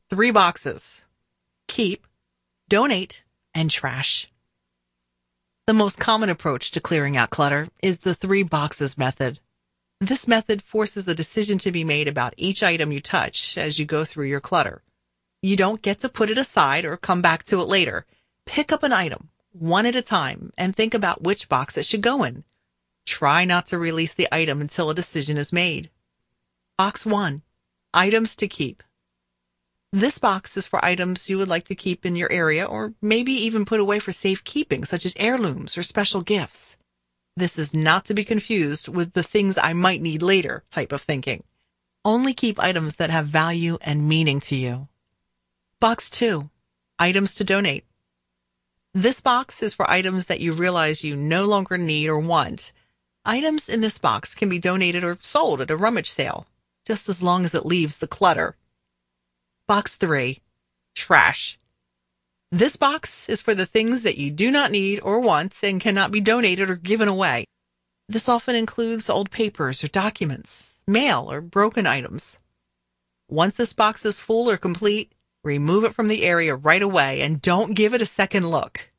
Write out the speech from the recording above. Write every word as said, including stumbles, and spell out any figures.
Three boxes: keep, donate, and trash. The most common approach to clearing out clutter is the three boxes method. This method forces a decision to be made about each item you touch as you go through your clutter. You don't get to put it aside or come back to it later. Pick up an item, one at a time, and think about which box it should go in. Try not to release the item until a decision is made. Box one. Items to keep. This box is for items you would like to keep in your area or maybe even put away for safekeeping, such as heirlooms or special gifts. This is not to be confused with the things I might need later type of thinking. Only keep items that have value and meaning to you. Box two. Items to donate. This box is for items that you realize you no longer need or want. Items in this box can be donated or sold at a rummage sale, just as long as it leaves the clutter. Box three. Trash. This box is for the things that you do not need or want and cannot be donated or given away. This often includes old papers or documents, mail, or broken items. Once this box is full or complete, remove it from the area right away and don't give it a second look.